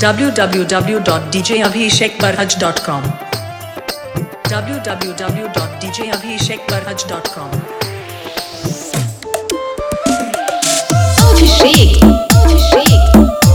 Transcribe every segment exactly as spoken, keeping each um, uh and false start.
w w w dot d j abhishek barhaj dot com w w w dot d j abhishek barhaj dot com Abhishek Abhishek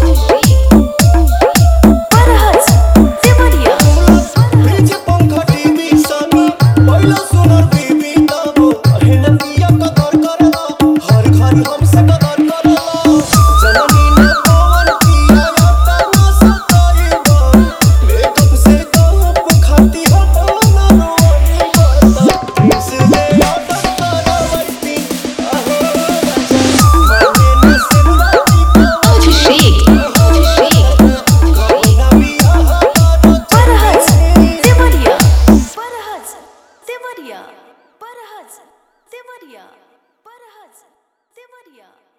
Barhaj Devariya पीछे पंखा TV सभी पहिला सुनर बीबी तबो अहिनतिया कदर करला हर घर हमसे कदर करला जननी ने पवन किया याता ना सताईबा मेकअप से कप खाती हटा ना रोनी बता इसलिए आदत करवती आहो माने न सिमरती Abhishek Abhishek कौना बिया हमारा Barhaj Devariya Barhaj Devariya Barhaj Devariya Barhaj Devariya